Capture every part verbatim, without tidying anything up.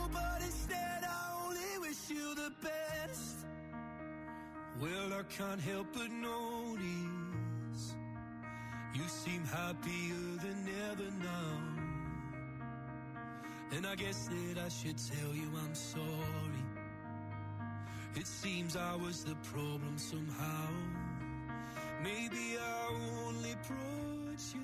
Oh, but instead I only wish you the best. Well, I can't help but notice you seem happier than ever now. And I guess that I should tell you I'm sorry. It seems I was the problem somehow. Maybe I only brought you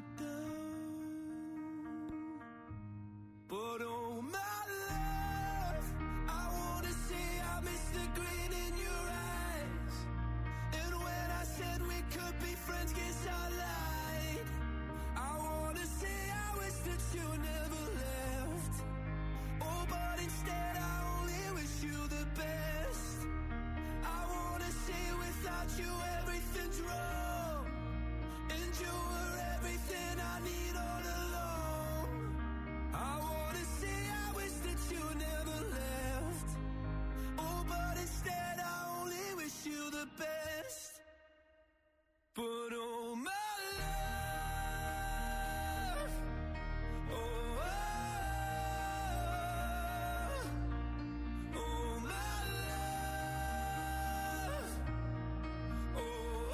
down. But oh my love, I wanna say I miss the grin in your eyes. And when I said we could be friends, guess I lied. I wanna say I wish that you never left. Oh, but instead I only wish you the best. I wanna say without you everything's wrong, and you were everything I need all along. I wanna say I wish that you never left. Oh, but instead I only wish you the best. But oh my love, oh, oh, oh my love, oh,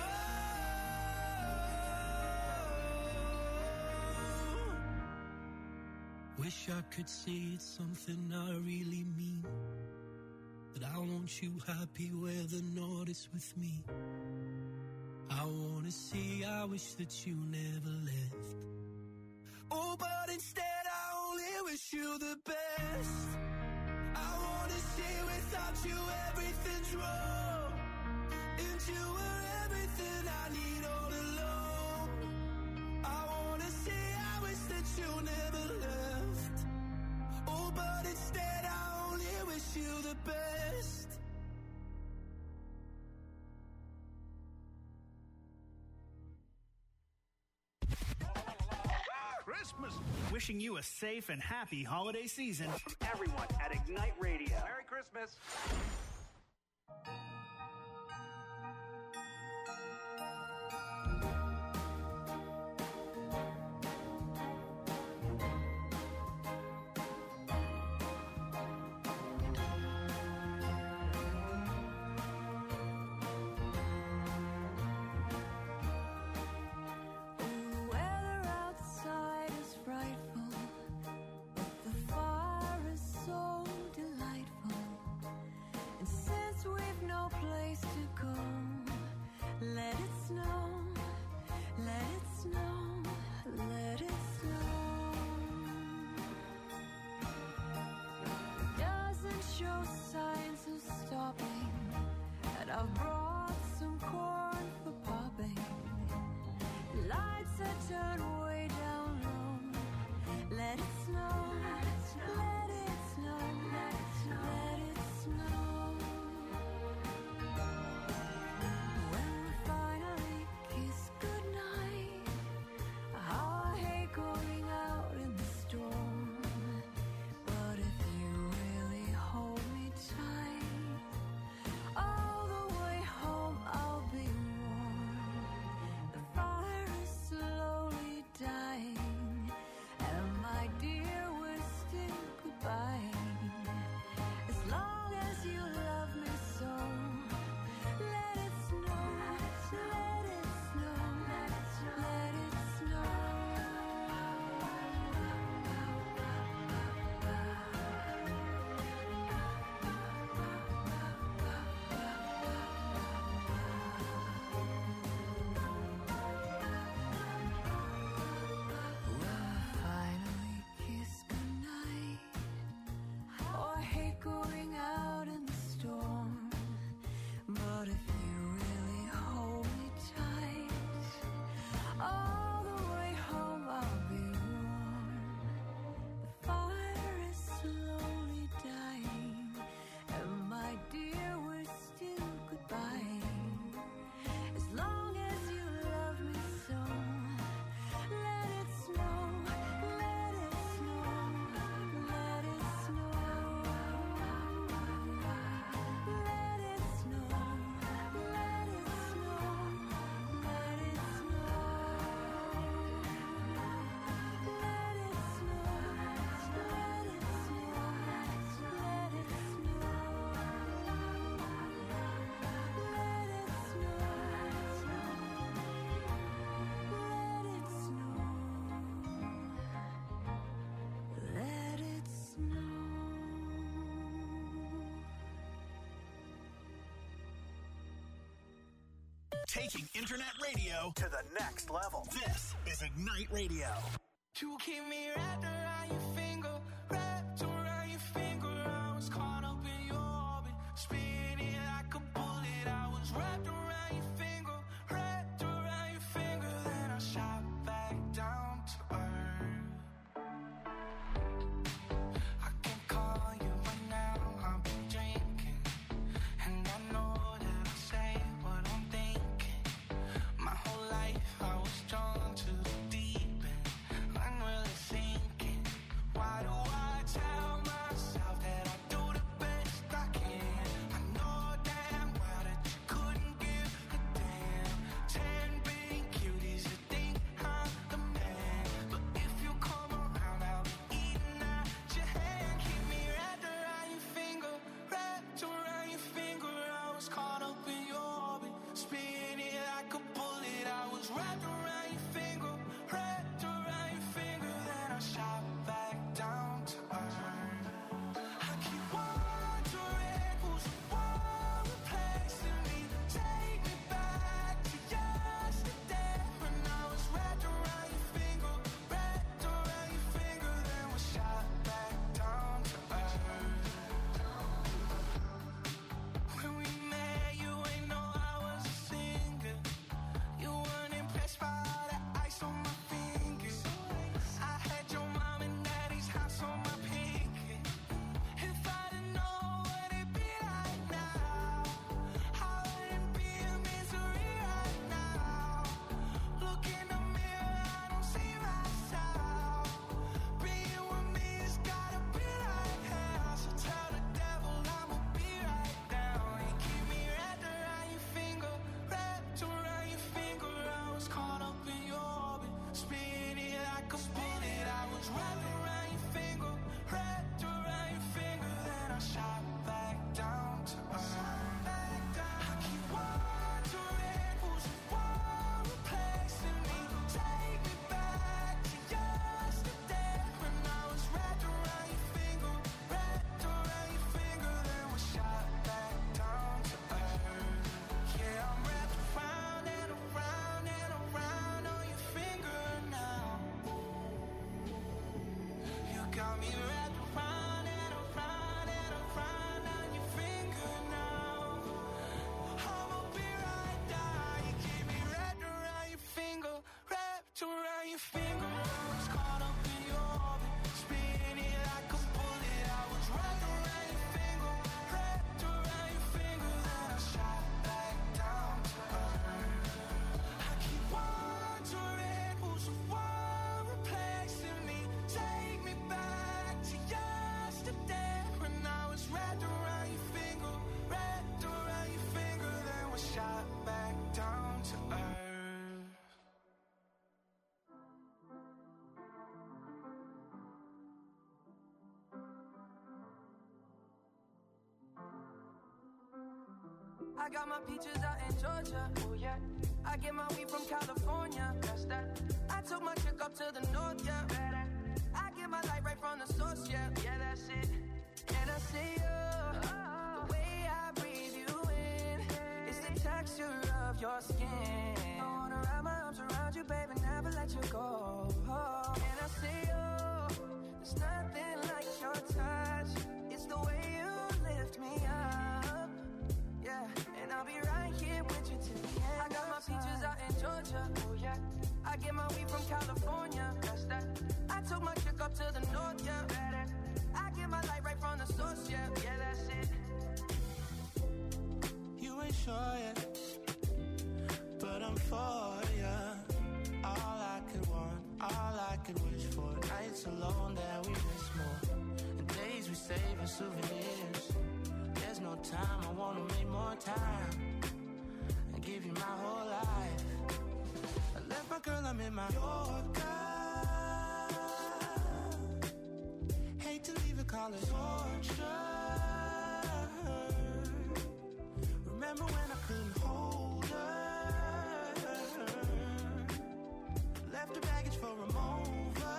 oh. Wish I could say it's something I really mean, that I want you happy where the north is with me. I wanna say I wish that you never left. Oh, but instead I only wish you the best. I wanna say without you everything's wrong, and you were everything I need all along. I wanna say I wish that you never left. Oh, but instead I only wish you the best. Christmas. Wishing you a safe and happy holiday season. From everyone at Ignite Radio. Merry Christmas. taking internet radio To the next level. This is Ignite Radio. You keep me wrapped around your finger, wrapped around your finger. I was caught up in your orbit, spinning like a bullet. I was wrapped around your finger, wrapped around your finger. Then I shot back down to earth. I can call you right now, I've been drinking, and I know that I say what I'm thinking. My whole life I was drawn to the deep end. I'm really sinking. Why do I tell myself that I do the best I can? I know damn well that you couldn't give a damn. Ten big cuties that think I'm the man. But if you come around, I'll be eating at your hand. Keep me wrapped around your finger, wrapped around your finger. I was caught up in your orbit, spinning like a bullet. I was wrapped around your finger, wrapped around your finger. Then I shot back down to earth. I keep wondering who's the one replacing me. Take me back to yesterday when I was wrapped around your finger, wrapped around your finger. Then we shot back down to earth. When we met, you ain't know I was a singer. You weren't impressed by all the ice on my fingers. I had your mom and daddy's house on my pinky. If I didn't know what it'd be like now, I wouldn't be in misery right now. Look in the mirror, I don't see myself. Being with me has gotta be like hell. So tell the devil I'ma be right down. You keep me wrapped around your finger, wrapped around your finger. I was caught up in your orbit, spinning like a bullet. I was wrapped around your finger, wrapped around your finger. Then I shot back down to earth. I keep wondering who's the one replacing me. Take me back to yesterday when I was wrapped around your finger, wrapped around your finger. Then we shot back down to earth. Yeah, I'm wrapped around and around and around on your finger now. You got me wrapped around and around and around on your finger now. I'ma be right down. You keep me wrapped around your finger, wrapped around your finger. I was caught up in your orbit, spinning like a bullet. I was wrapped around your finger, wrapped around your finger. Then I shot back down to earth. I keep wondering who's the one replacing me. Take me back to yesterday when I was wrapped around your finger, wrapped around your finger. Then we shot back down to earth. I got my peaches out in Georgia. Oh yeah. I get my weed from California. That's that. I took my chick up to the north, yeah. Better. I get my light right from the source, yeah. Yeah, that's it. And I see you. Oh. The way I breathe you in. It's the texture of your skin. I wanna wrap my arms around you, baby, never let you go. Oh. And I see you. There's nothing like your touch. It's the way you lift me up. Yeah, and I'll be right here with you till the end. I got my peaches out in Georgia. Oh yeah. I get my weed from California. That's that. I took my chick up to the north, yeah. Better. I get my light right from the source, yeah. Yeah, that's it. You ain't sure yet, but I'm for ya. All I could want, all I could wish for. Nights alone that we miss more, and days we save as souvenirs. There's no time, I wanna make more time and give you my whole life. I left my girl, I'm in my Yorker. Hate to leave it, call it torture. Remember when I couldn't hold her? Left her baggage for a mover.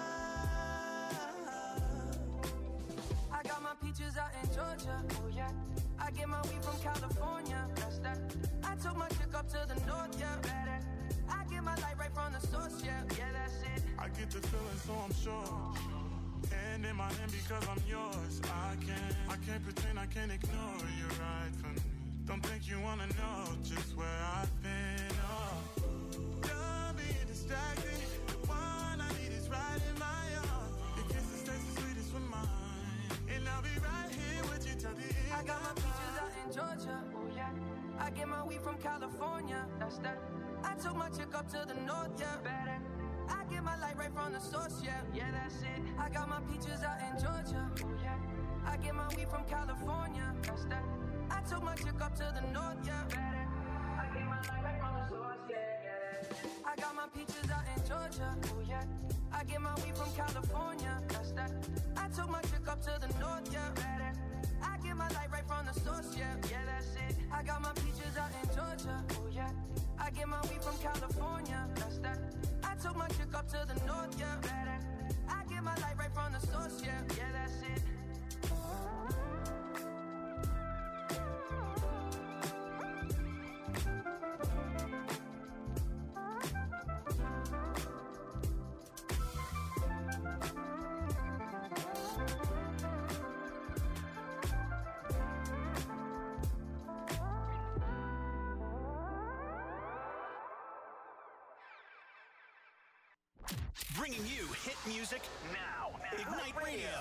I got my peaches out in Georgia. Oh yeah. I get my weed from California. That's that. I took my chick up to the north, yeah. Better. I get my light right from the source, yeah. Yeah, that's it. I get the feeling, so I'm sure. Hand in my hand because I'm yours. I can't, I can't pretend, I can't ignore you right from me. Don't think you wanna know just where I've been. Oh, done being distracted. The one I need is right in my arms. Your kisses taste the sweetest with mine, and I'll be right here with you till the end. I got my peaches out in Georgia. Oh yeah. I get my weed from California. That's that. I took my chick up to the north, yeah. Better. I get my light right from the source, yeah. Yeah, that's it. I got my peaches out in Georgia. Oh yeah. I get my weed from California. That's that. I took my chick up to the north, yeah. Better. I get my light right from the source, yeah, yeah. I got my peaches out in Georgia. Oh yeah. I get my weed from California. That's that. I took my chick up to the north, yeah. Better. I get my light right from the source, yeah. Yeah, that's it. I got my peaches out in Georgia. Oh yeah. I get my weed from California. That's that. I took my chick up to the north, yeah. Better. I get my light right from the source, yeah. Yeah, that's it. Bringing you hit music now. Ignite Radio.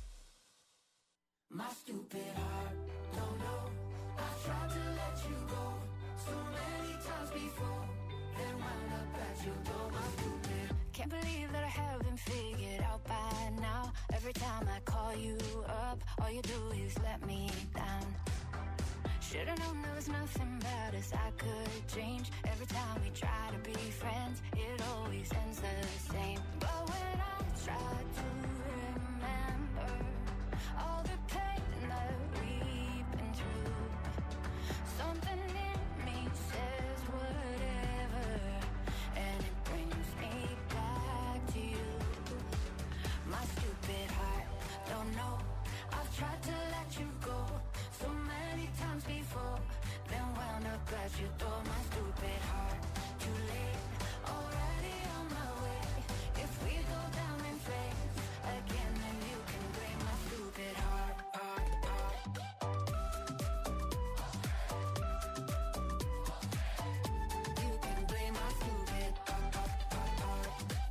My stupid heart, don't know. I've tried to let you go so many times before. Then wound up at your door, my stupid. Can't believe that I haven't figured out by now. Every time I call you up, all you do is let me down. Should've known there was nothing about us I could change. Every time we try to be friends, it always ends the same. But when I try to remember all the pain that we've been through, something in me says whatever, and it brings me back to you. My stupid heart, don't know. I've tried to let you go so many times before, then wound up at your door. My stupid heart, too late, already on my way. If we go down in flames again, then you can blame my stupid heart, heart, heart. You can blame my stupid heart, heart, heart, heart.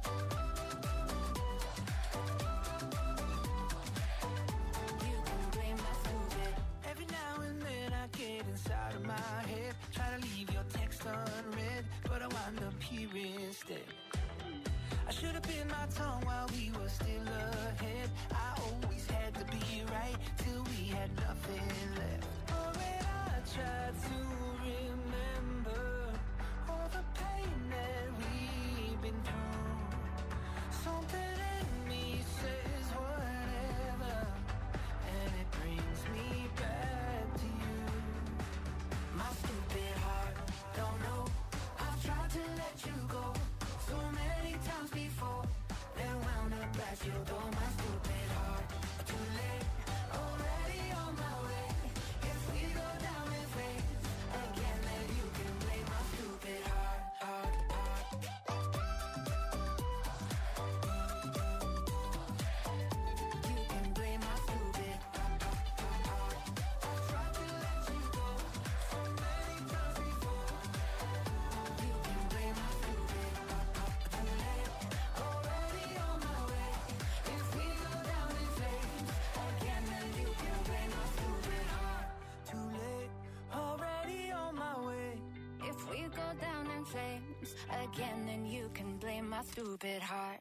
You can blame my stupid. Every now and then I get inside of my head, try to leave your text unread, but I wind up here instead. I should have bit my tongue while we were still ahead. I always had to be right till we had nothing left. Oh, when I tried to remember all the pain that we've been through, something in me says whatever, and it brings me back to you. My stupid heart, don't know. I've tried to let you go so many times before, then wound up at your door. My stupid heart, too late, already on my way. If we go down in flames again, then you can blame my stupid heart, heart, heart. You can blame my stupid heart, heart, heart. I've tried to let you go so many times before. You can blame my stupid heart, heart. Too late, already on my way. If we go down in flames again, then you can blame my stupid heart. Too late, already on my way. If we go down in flames again, then you can blame my stupid heart.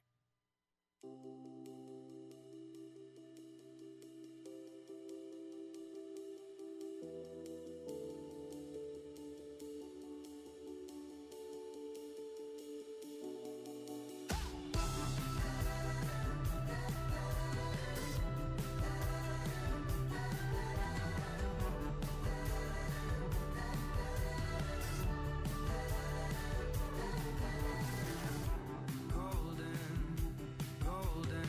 Golden, golden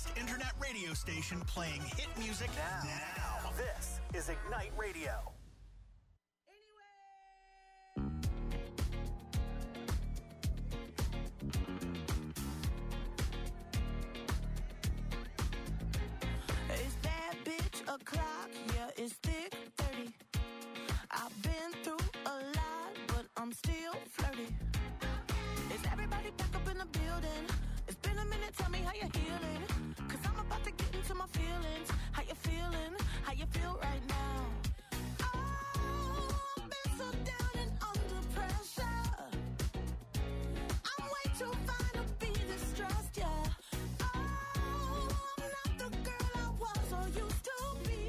internet radio station playing hit music now. Now, this is Ignite Radio. It's that bitch o'clock, yeah, it's thick thirty. I've been through a lot, but I'm still flirty. Is everybody back up in the building? It's been a minute, tell me how you're healing. Cause I'm about to get into my feelings. How you feeling? How you feel right now? Oh, I've been so down and under pressure. I'm way too fine to be distressed, yeah. Oh, I'm not the girl I was or used to be.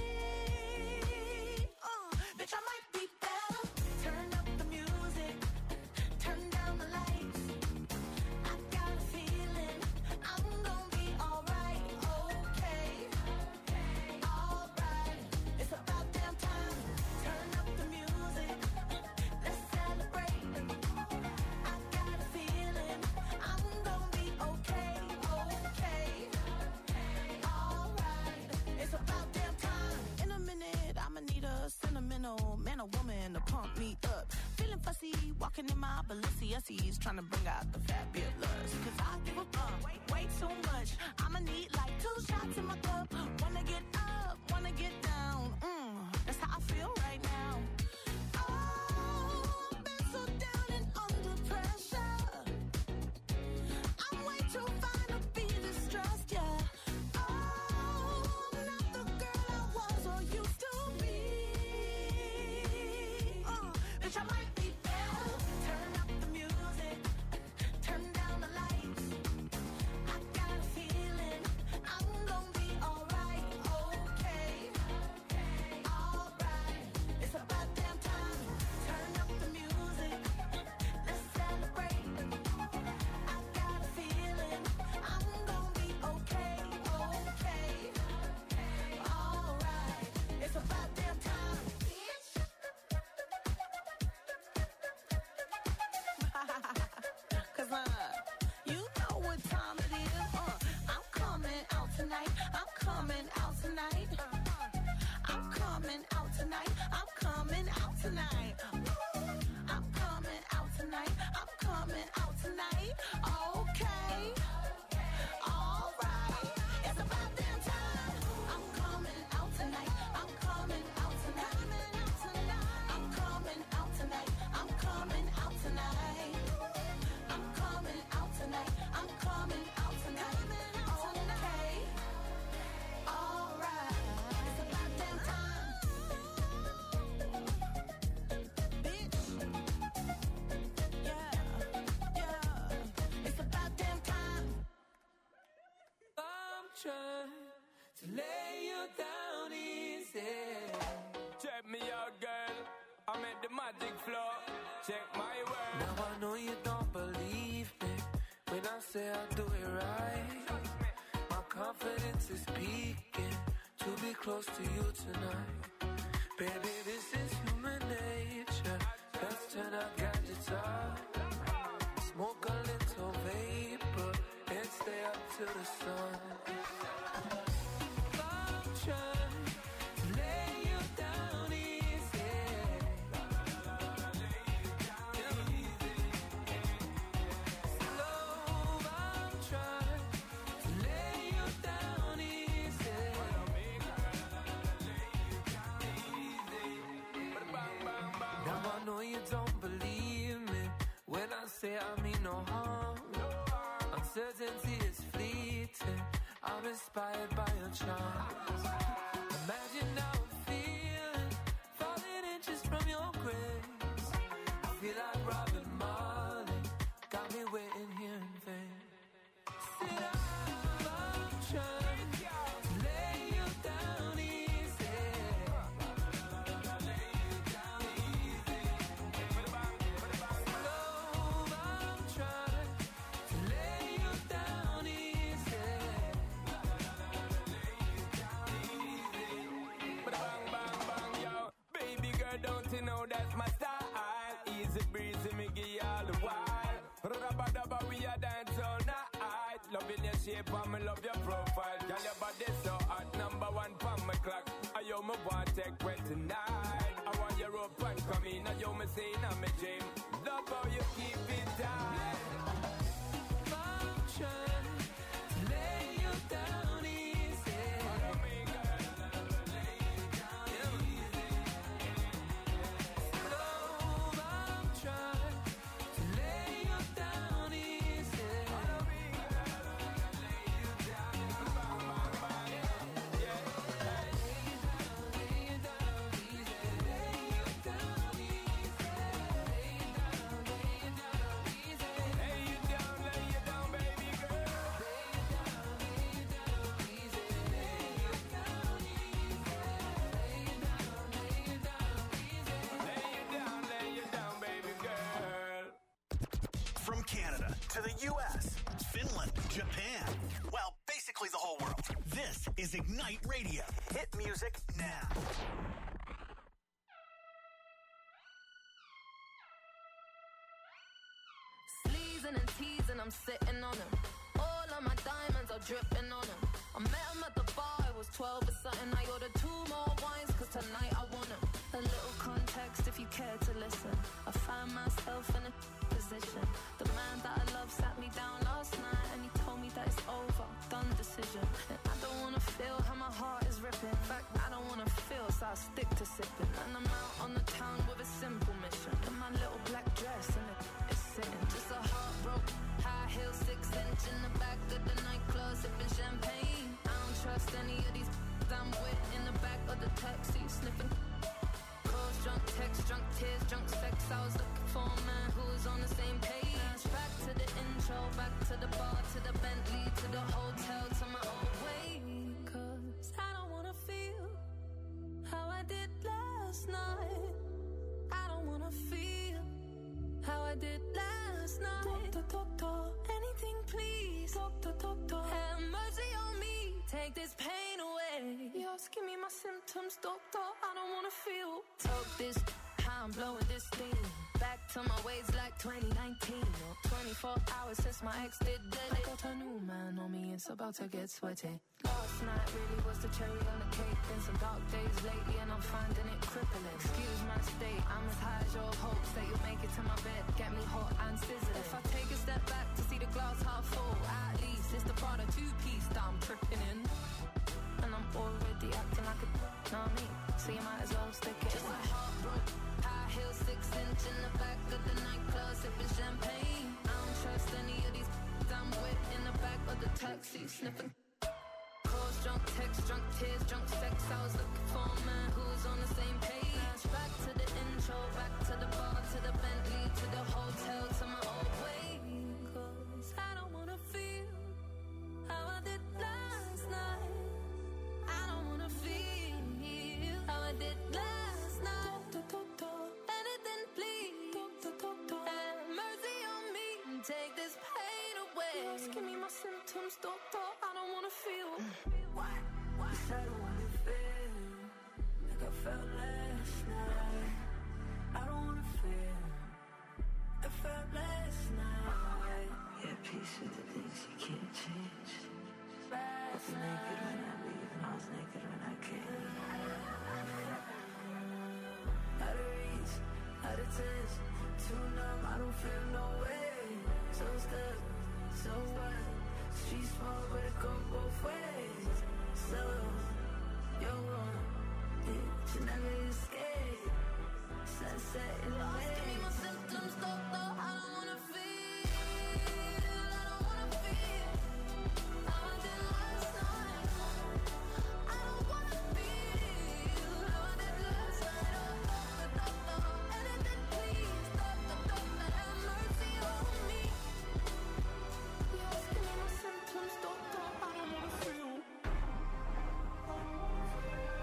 Uh, bitch, I might be better. Turn up the music, turn down the lights. I got a feeling I'm gonna be alright, okay, alright. It's about damn time. Turn up the music, let's celebrate. I got a feeling I'm gonna be okay, okay, alright. It's about damn time. In a minute, I'ma need a sentimental man or woman to pump me up. Feeling fussy, walking in my Balenciennes, trying to bring out the fabulous. Cause I give a fuck way, way too much. I'ma need like two shots in my cup. Wanna get up, wanna get down. Mm, that's how I feel right now. Oh, I've been so down and under pressure. I'm way too fine to be distressed, yeah. Oh, I'm not the girl I was or used to be. Uh, bitch, I might be better. Turn up the music, turn down the lights. I got a feeling I'm gonna be alright, okay, alright. It's about damn time. Turn up the music, let's celebrate. I got a feeling I'm gonna be okay, okay, alright. It's about damn time, bitch. Cause uh, you know what time it is. Uh, I'm coming out tonight. I'm coming out tonight. Uh, I'm coming out tonight. I'm coming out tonight. I'm coming out tonight. I'm coming out tonight. Okay. Alright. It's about damn time. I'm coming out tonight. I'm coming out tonight. I'm coming out tonight. I'm coming out tonight. I'm coming out tonight. I'm coming out tonight. Okay. Alright. It's about damn time. Bitch. Yeah. Yeah. It's about damn time. I'm trying to lay you down easy. Check me out, girl. I'm at the magic floor. Check my work. Now I know you don't believe me when I say I do it right. My confidence is speaking to be close to you tonight. Baby, this is human nature. Let's turn our gadgets off. Smoke a little vapor and stay up till the sun. I'm trying to lay you down easy. Slow, I'm trying to lay you down easy. Now I know you don't believe me when I say I mean no harm. Uncertainty is fleeting. I'm inspired by your charms. Imagine how I'm feeling, falling inches from your grace. I feel like Robin Marley, got me waiting here in vain. Sit down, I'm trying to lay you down easy. Slow, I'm trying to lay you down easy. Bang, bang, bang, yo. Baby girl, don't you know that's my style? Easy breezy, me give you all the while. Rubba dubba, we a dance all night. Loving your shape and me love your profile. Girl, your body so hot, number one from my clock. I yo me want take well tonight. I want your rope and come in. I yo me say in my dream. Love how you keep it tight. I'm trying to lay you down easy. Follow me, girl. Lay you down easy. Love, I'm trying to lay you down easy. Follow me, girl. Lay you down. Bang, bang, bang. Yeah, yeah. Lay you down, lay you down easy. Lay you down easy. Lay you down, lay you down easy. Lay you down, lay you down, baby girl. Lay you down, lay you down easy. Lay you down easy. Lay you down, lay you down easy. Lay you down, lay you down, baby girl. From Canada to the U S, Finland, Japan, well, basically the whole world. This is Ignite Radio. Hit music now. Sleazing and teasing, I'm sitting on them. All of my diamonds are dripping on them. I met him at the bar, I was twelve or something. I ordered two more wines, cause tonight I want them. A little context if you care to listen. I find myself in a position. The man that I love sat me down last night and he told me that it's over, done decision. And I don't wanna feel how my heart is ripping. In fact, I don't wanna feel, so I'll stick to sipping. And I'm out on the town with a simple mission. In my little black dress and it is sitting. Just a heartbroken, high heel, six inch in the back of the nightclub, sipping champagne. I don't trust any of these I'm with in the back of the taxi, sniffing. Calls, drunk text, drunk tears, drunk sex. I was looking for a man who was on the same page. Back to the intro, back to the bar, to the Bentley, to the hotel, to my old way. Cause I don't wanna feel how I did last night. I don't wanna feel how I did last night. Doctor, doctor, anything please. Doctor, doctor, have mercy on me. Take this pain away. You're asking me my symptoms, doctor. I don't wanna feel. Talk this, how I'm blowing this thing. Back to my ways like twenty nineteen. Or twenty-four hours since my ex did dead. I got a new man on me, it's about to get sweaty. Last night really was the cherry on the cake. Been some dark days lately and I'm finding it crippling. Excuse my state, I'm as high as your hopes that you'll make it to my bed. Get me hot and sizzling. If I take a step back to see the glass half full, at least it's the Prada two-piece that I'm tripping in. And I'm already acting like a know me, so you might as well stick it. Just a heartbroken, high heel, six inch in the back of the nightclub, sipping champagne. I don't trust any of these I'm with in the back of the taxi, sniffing. Calls, drunk text, drunk tears, drunk sex. I was looking for a man who was on the same page. Back to the intro, back to the bar, to the Bentley, to the hotel, to my old way. Cause I don't wanna feel how I did last night. I don't wanna feel how I did last night. Doctor, doctor, anything please. Doctor, doctor, have mercy on me. Take this pain away. You're asking me my symptoms, doctor. I don't wanna feel. What? What? I don't wanna feel like I felt last night. I don't wanna feel I felt last night. Yeah, peace with the things you can't change. I was naked when I leave and I was naked when I came. Out of reach, out of touch, too numb, I don't feel no way. So stuck, so what? Street small, but it go both ways. So, you're wrong, you never escape. Sunset in the way. Give me my symptoms, doctor, I don't wanna feel. I don't wanna feel how I did last night. I don't wanna feel how I did last night. Oh, doctor, doctor, anything please. Doctor, doctor, have mercy on me. You're asking me my symptoms, doctor, I don't wanna feel.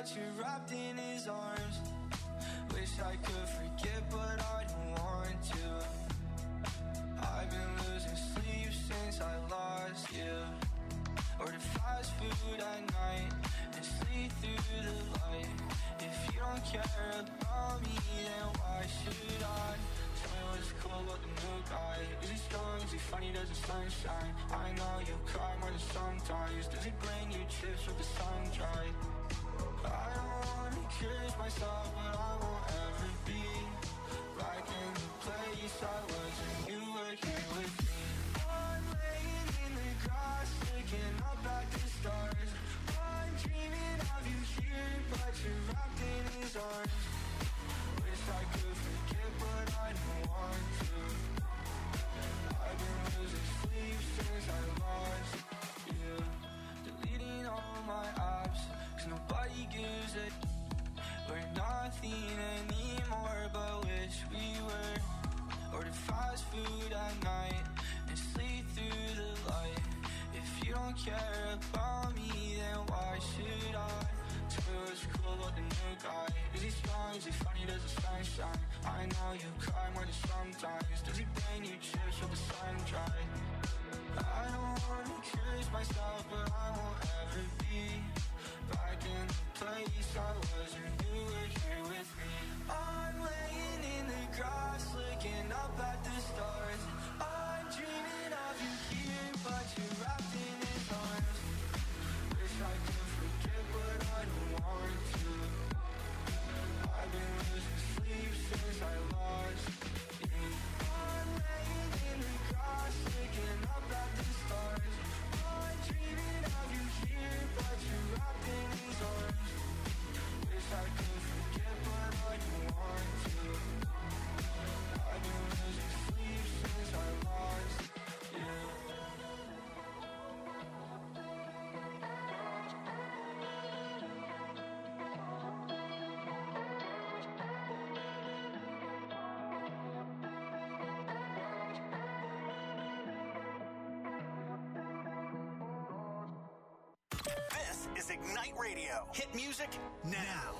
but you're wrapped in his arms. Wish I could forget, but I don't want to. I've been losing sleep since I lost you. Order fast food at night and sleep through the light. If you don't care about me, then why should I? Tell me what's cool about the new guy. Is he strong? Is he funny? Does the sunshine? I know you cry more than sometimes. Does he bring you chips with the sun dry? I don't wanna curse myself, but I won't ever be back in the place I was when you were here with me. I'm laying in the grass, looking up at the stars. I'm dreaming of you here, but you're wrapped in his arms. Wish I could forget, but I don't want to. I've been losing sleep since I lost you. Deleting all my apps, cause nobody gives a. We're nothing anymore, but wish we were. Order fast food at night and sleep through the light. If you don't care about me, then why should I? Tell me what's cool about the new guy. Is he strong? Is he funny? Does the sun shine? I know you cry more than sometimes. Does he bring you chips with the sun dry? I don't wanna curse myself, but I won't ever be back in the place I was when you were here with me. I'm laying in the grass, looking up at the stars. I'm dreaming of you here, but you're wrapped in his arms. Wish I could forget, but I don't want to. I've been losing sleep since I lost you. I'm laying in the grass, looking up at the stars. I'm dreaming of you here, but you're wrapped in his arms. Wish I could forget, but I don't want to. I've been losing sleep since I lost you. This is Ignite Radio. Hit music now.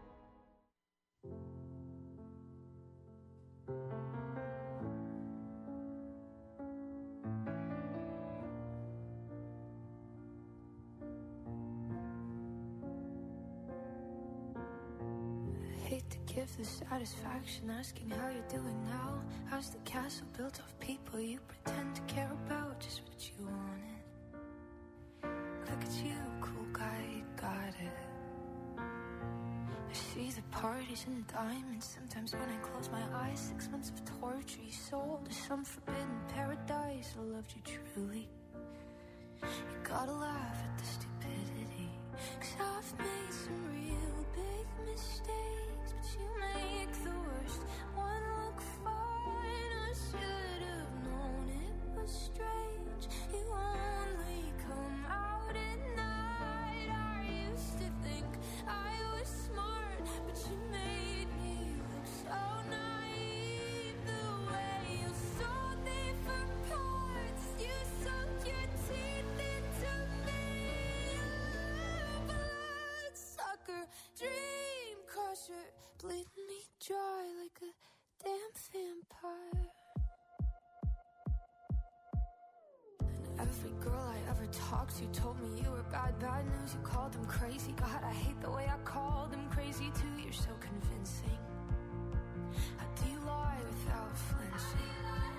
Hate to give the satisfaction asking how you're doing now. How's the castle built of people you pretend to care about? Just what you wanted. Look at you, cool guy, you got it. I see the parties and the diamonds. Sometimes when I close my eyes, six months of torture you sold to some forbidden paradise. I loved you truly. You gotta laugh at the stupidity, 'cause I've made some real big mistakes, but you make the worst one look fine. I should have known it was strange. You only come out at night. I used to think I was smart, but you made me look so naive. The way you sold me for parts, you sunk your teeth into me. Bloodsucker, dream crusher, bleeding me dry like a damn vampire. Every girl I ever talked to told me you were bad, bad news. You called them crazy. God, I hate the way I called them crazy too. You're so convincing. How do you lie without flinching?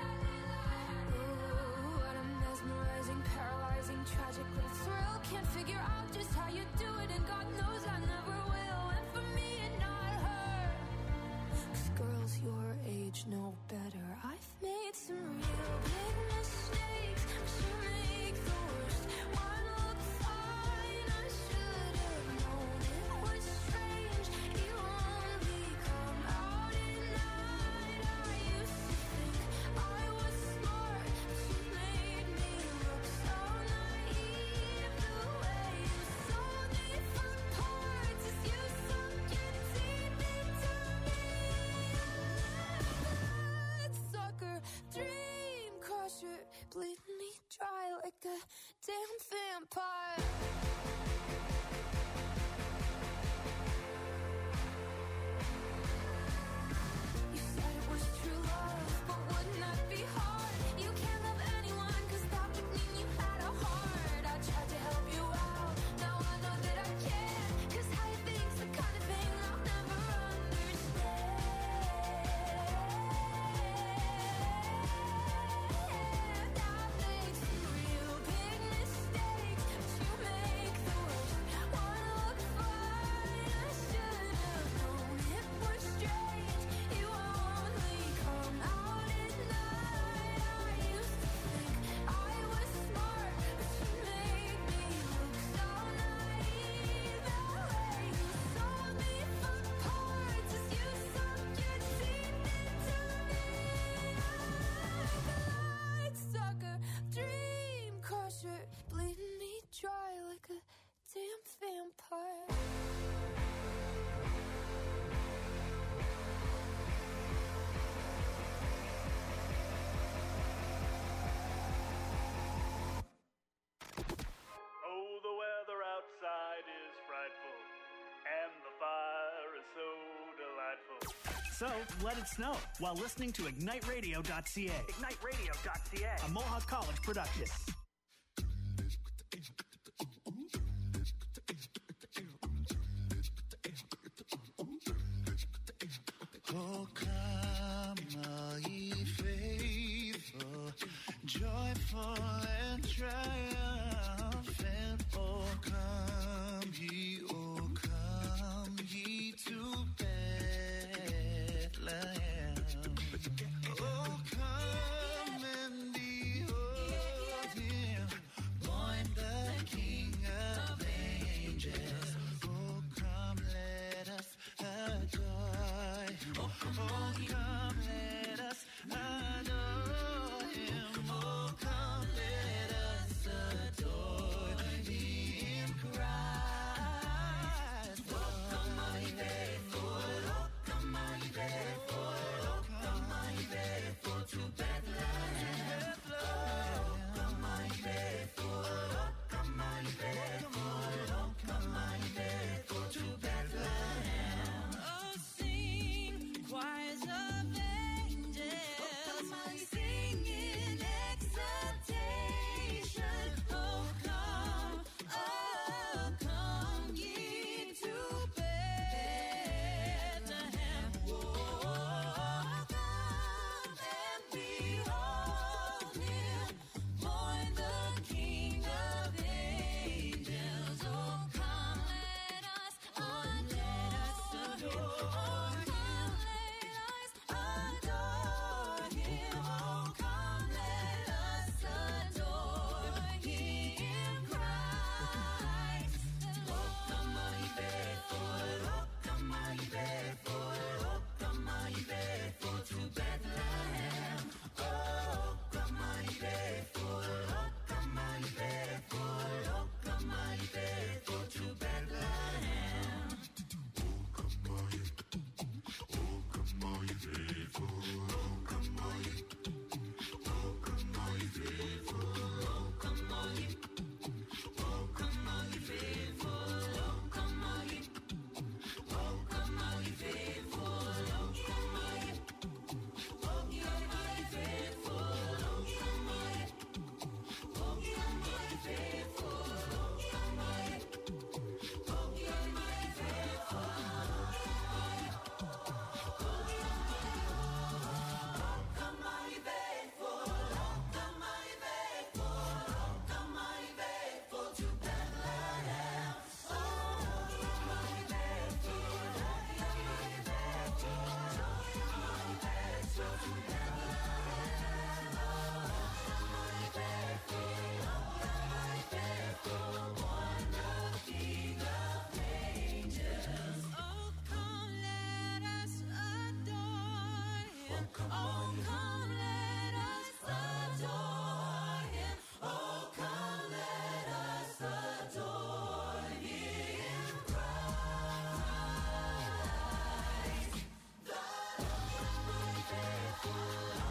Ooh, what a mesmerizing, paralyzing, tragic little thrill. Can't figure out just how you do it, and God knows I never will. And for me and not her, 'cause girls your age know better. I've made some real big mistakes, but you make the worst one look fine. I should have known it was strange. You only come out at night. I used to think I was smart, but you made me look so naive. The way you sold me for parts is you sunk your teeth into me. Bloodsucker, dream crusher, bleeding me dry like a damn vampire. So let it snow while listening to ignite radio dot c a. ignite radio dot c a. A Mohawk College production. Oh, come, all ye faithful, joyful and triumphant. Oh, come ye, oh, come ye to Bethlehem. Oh, come and behold him, born the King of angels. Oh, come, let us adore him. Oh, come, let us adore him. Oh, come, let us adore him, Christ. Oh, come, all ye faithful. Oh, come, all ye faithful. Oh, come, all ye faithful to Bethlehem. Oh, come, all ye faithful. Oh, come, all ye faithful. Oh, come, all ye faithful to Bethlehem. Oh, sing choirs of angels, singing exultation. Oh, come, oh, come ye to Bethlehem. Oh, come and behold him, born the King of angels. Oh, come, let us adore him. Oh, come, let us adore him. Oh, come, let us adore him, Christ. Oh, come, all ye faithful. Oh, come, all ye faithful. Oh, come, all ye faithful to Bethlehem. Oh, come, all ye faithful. Oh, come, all ye faithful. Oh, come, all ye faithful to Bethlehem. Oh, come, let us adore him. Oh, come, let us adore him. Oh, come, let us adore him, Christ. The Lord faithful,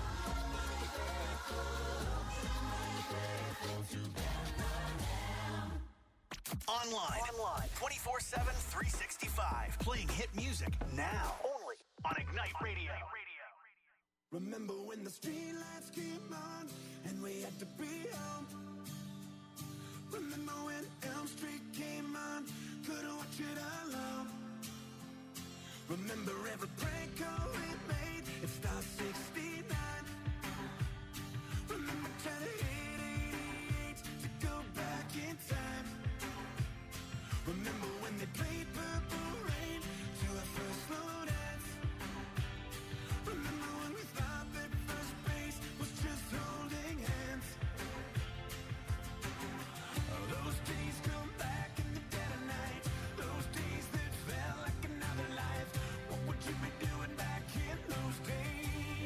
faithful to Bethlehem. Online. Online. twenty-four seven, three sixty-five. Playing hit music now. Only on Ignite Radio. Remember when the streetlights came on and we had to be home? Remember when Elm Street came on, couldn't watch it alone? Remember every prank call we made at Star sixty-nine? Remember trying to hit eighty-eight to go back in time? Remember when they played Purple Rain to our first slow dance? Remember when we thought that first base was just holding hands? Oh, those days come back in the dead of night. Those days that felt like another life. What would you be doing back in those days?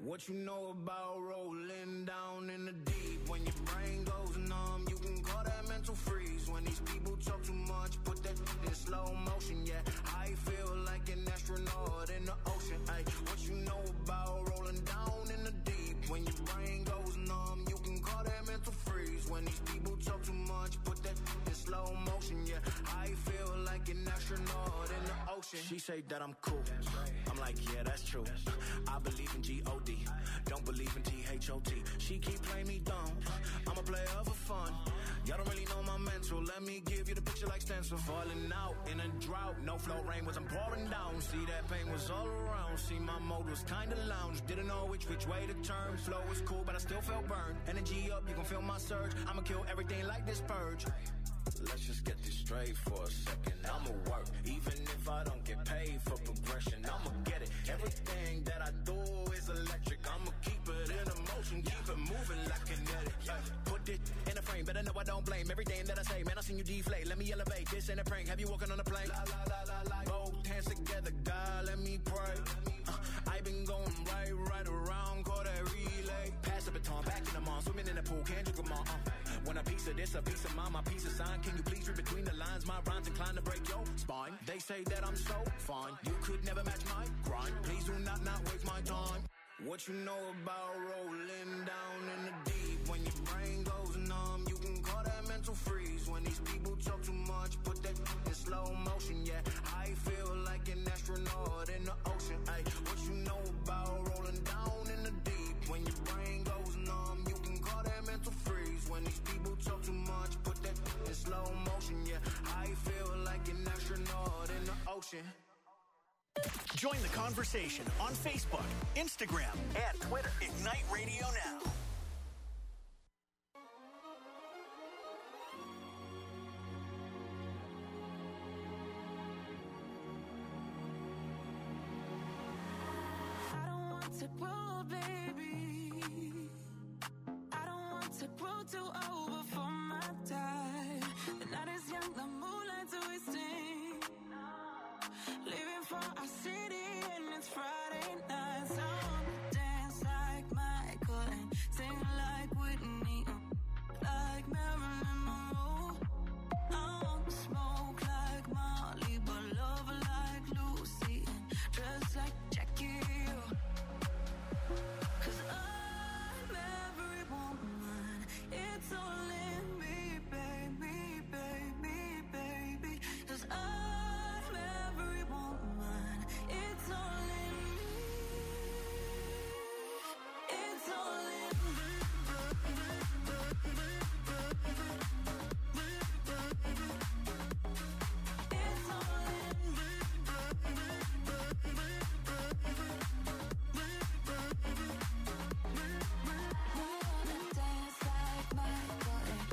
What you know about rolling down in the deep? When your brain goes numb, you can call that mental freeze. When these people talk too much, put that in slow motion, yeah. I feel like an astronaut in the ocean, ay. What you know about rolling down in the deep? When your brain goes numb, you can call that mental freeze. When these people talk too much, put that in slow motion, yeah. I feel like an astronaut in the ocean. She say that I'm cool. I'm like, yeah, that's true. I believe in G O D. Don't believe in T H O T. She keep playing me dumb. I'm a player for fun. Y'all don't really know my mental. Let me give you the picture like stencil. Falling out in a drought. No flow rain wasn't pouring down. See, that pain was all around. See, my mode was kinda lounge. Didn't know which which way to turn. Flow was cool, but I still felt burned. Energy up, you can feel my surge. I'ma kill everything like this purge. Let's just get this straight for a second. I'ma work, even if I don't get paid for progression. I'ma get it. Everything that I do is electric. I'ma keep it in motion, keep it moving like kinetic. Yeah. Put it in a frame, better know I don't blame everything that I say. Man, I seen you deflate. Let me elevate. This ain't a prank. Have you walking on a plane? La la la la la. Both hands together, God, let me pray. Uh, I been going right, right around, call that relay. Pass the baton, back in the mall, swimming in the pool, can't drink them all. Uh. When a piece of this, a piece of mine, my piece of sign. Can you please read between the lines? My rhymes inclined to break your spine. They say that I'm so fine. You could never match my grind. Please do not not waste my time. What you know about rolling down in the deep? When your brain goes numb, you can call that mental freeze. When these people talk too much, put that in slow motion, yeah. I feel like an astronaut in the ocean, ay. What you know about rolling down in the deep? When your brain goes numb, you can call that mental freeze. When these people talk too much, put that in slow motion, yeah. I feel like an astronaut in the ocean. Join the conversation on Facebook, Instagram, and Twitter. Ignite Radio Now. I don't want to grow, baby. I don't want to grow too old before my time. The night is young, the moonlight's twisting. Living for our city and it's Friday night. So I wanna dance like Michael and sing like Whitney, like Marilyn Monroe. I wanna smoke like Molly, but love like Lucy and dress like Jackie. Cause I'm every woman, it's all in me, baby, baby, baby. Cause I'm every woman, it's all in me, it's all in me. It's all in me. Wanna dance like Michael and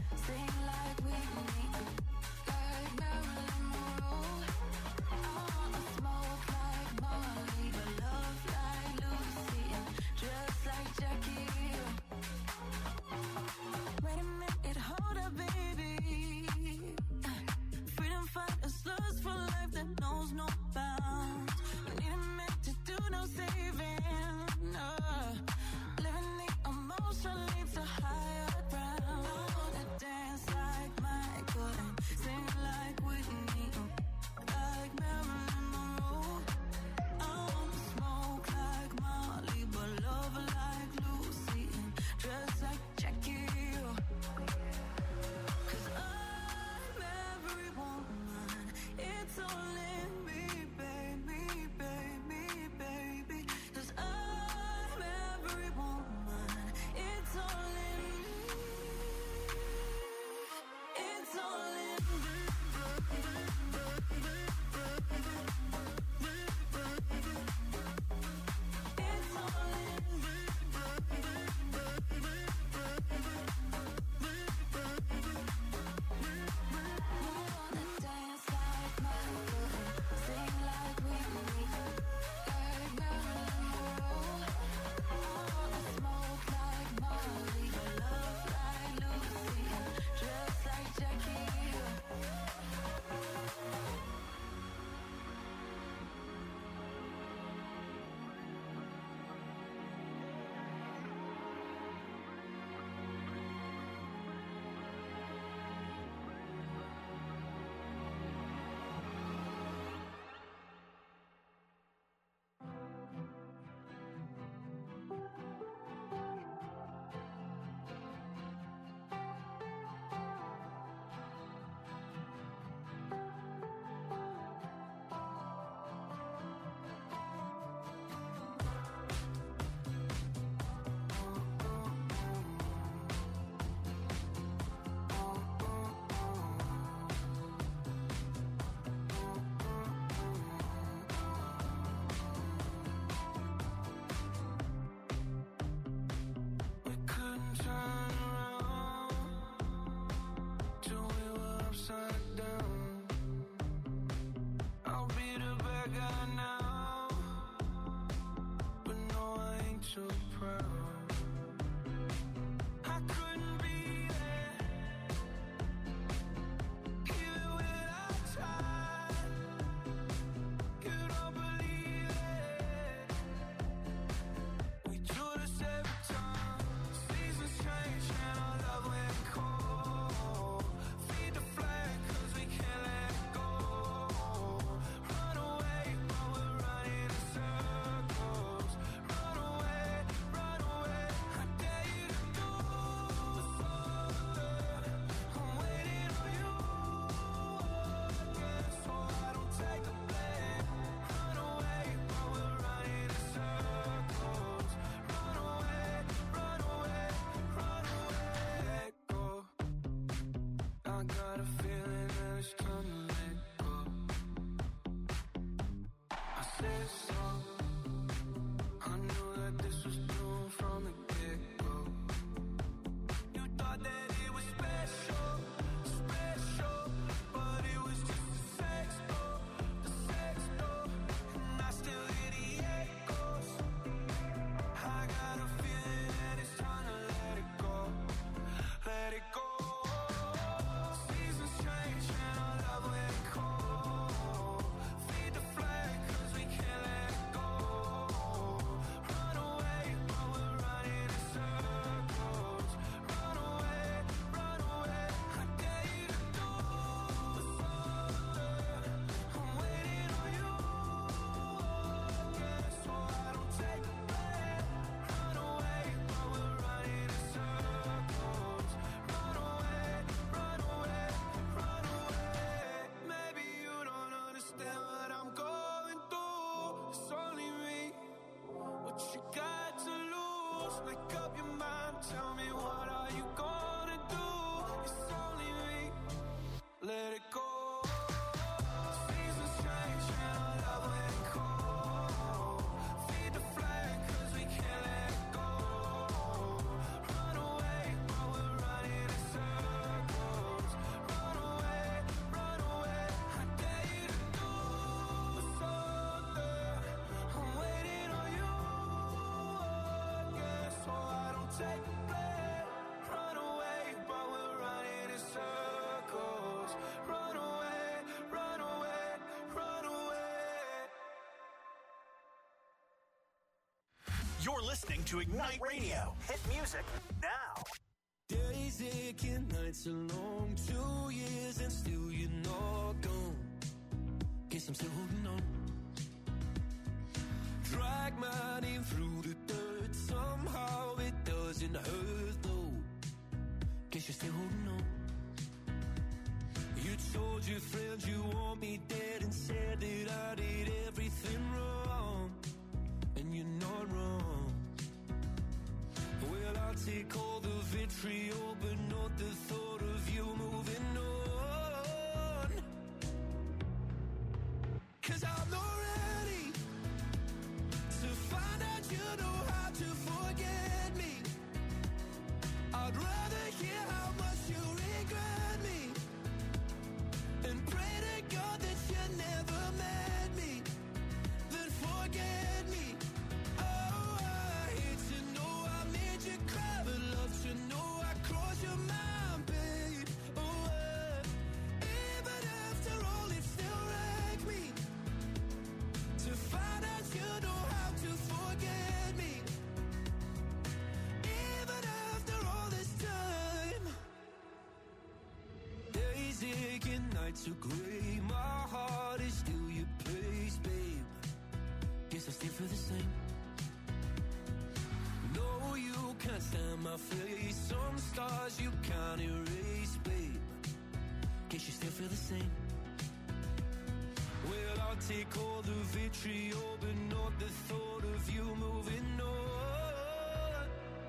take a breath, run away, but we're running in circles. Run away, run away, run away. You're listening to Ignite Radio. Hit music now. Days aching, nights are long, two years and still you're not gone. Guess I'm still holding on. Drag my name through the dirt, somehow it doesn't hurt though. Guess you're still holding on. You told your friends you want me dead and said that I did everything wrong. And you're not wrong. Well, I'll take all the vitriol, but not the thought of you moving on. 'Cause I'm not ready to find out you know how to forget me. I'd rather hear how much you regret me and pray to God that you never met me, then forget me. Oh, I hate to know I made you cry, but love to know I crossed your mind, babe. Oh, uh, even after all, it still wrecked me to find out you know how to forget me. Even after all this time, days aching, nights are gray. My heart is still your place, babe. Guess I still feel the same. No, you can't stand my face. Some stars you can't erase, babe. Guess you still feel the same. Well, I'll take all the vitriol, but not the thought of you moving on.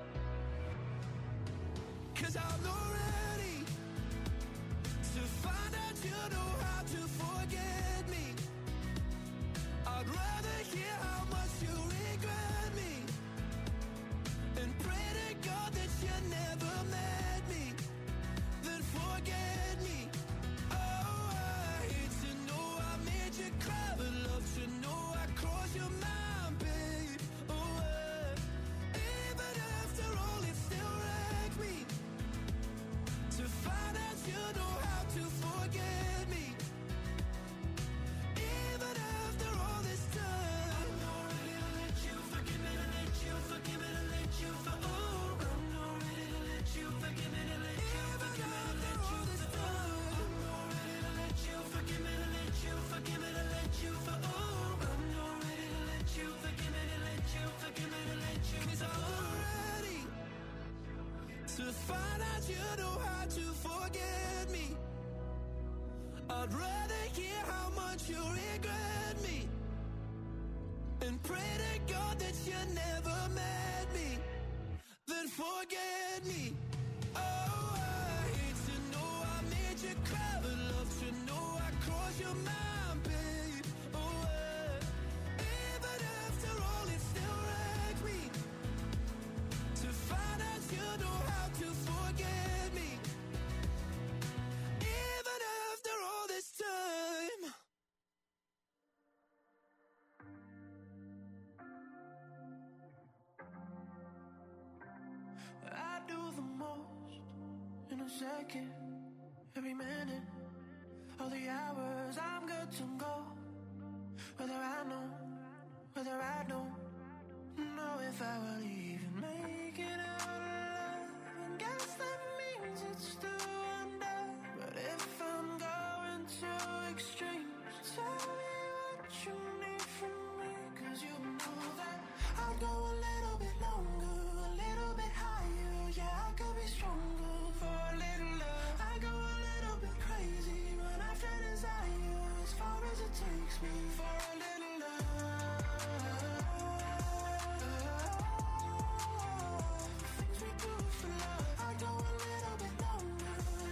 'Cause I'm not ready to find out you know how to forget me. I'd rather hear how much you regret me and pray to God that you never met me, then forget me. Oh, I hate to know I made you cry, but love to know I crossed your mind, babe. Oh, uh, even after all, it still wrecked me to find out you know how to forget me. Even after all this time, I'm not ready to let you forgive me, to let you forgive me, to let you for oh, I'm not ready to let you forgive me, to let you forgive me, to let you for oh, I'm not ready to let you forgive me, to let you forgive me, to let you for oh, I'm not ready to let you forgive me, to let you forgive me, to let you 'cause I'm not ready to find out you know how to forget me. I'd rather hear how much you regret me and pray to God that you never met me, then forget me. Oh, I hate to know I made you cry, but love to know I crossed your mind, babe. Oh, uh, even after all, it still wrecked me to find out you know how to forget me. Even after all this time. I do the most in a second, every minute, all the hours I'm good to go. Whether I know, whether I don't know if I will even make it out alive. And guess that means it's still under. But if I'm going to extremes, tell me what you need from me. 'Cause you know that I'll go a little bit longer, a little bit higher. Yeah, I could be stronger for a little love. I go a little bit crazy when I feel desire, as far as it takes me for a little love. Things we do for love. I go a little bit longer,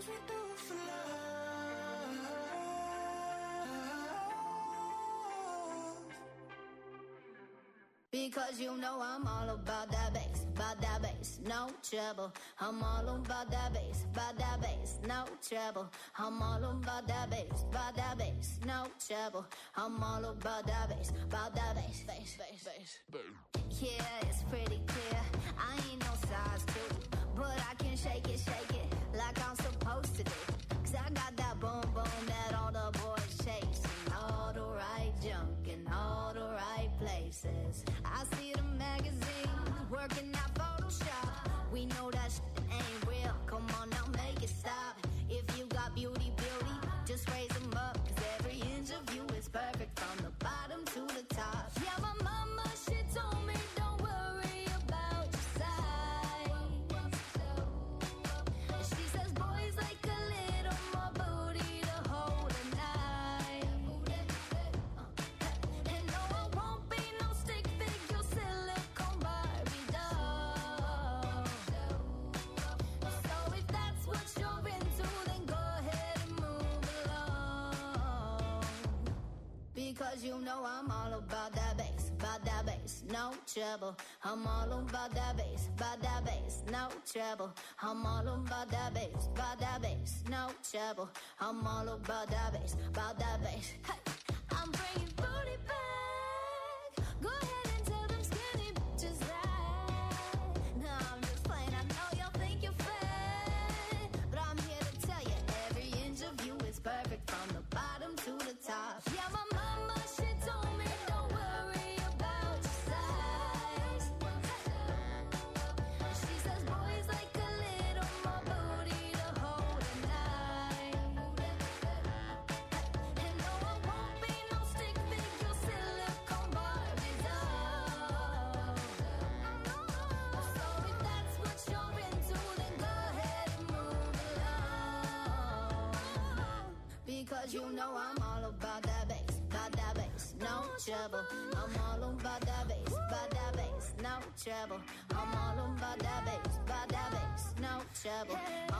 things we do for love. Because you know I'm all about that bass, about that bass, no trouble. I'm all about that bass, about that bass, no trouble. I'm all about that bass, about that bass, no trouble. I'm all about that bass, about that bass, bass, bass, bass. Yeah, it's pretty clear. I ain't no size two, but I can shake it, shake it like I'm supposed to do. Cause I got that boom boom that all the boys chase, and all the right junk in all the right places. I see the magazines working out Photoshop. We know that shit ain't real. Come on now, make it stop. If you got beauty, beauty, just raise them up. Cause every inch of you is perfect from the bottom to the top. Yeah, my mama, she told me don't worry about your size. She says boys like a little more booty to hold at night. And no, I won't be no stick figure silicone Barbie doll. So if that's what you're into, then go ahead and move along. Because you know I'm all about that bass, about that bass, no trouble. I'm all about that bass, about that bass, no trouble. I'm all about that bass, about that bass, no trouble. I'm all about that bass, about that bass. Hey, I'm bringing booty back. Go ahead and tell them skinny bitches that. No, I'm just playing. I know y'all think you're fat, but I'm here to tell you every inch of you is perfect from the bottom to the top. Yeah, my mama, she told me don't worry about your size. She says boys like a little more booty to hold at night. And no, I won't be no stick figure silicone Barbie doll. So if that's what you're into, then go ahead and move along. Because you know I'm all about that bass, about that bass, no trouble. I'm all about that bass, about that bass, no trouble. I'm all about that bass, about that bass, no trouble.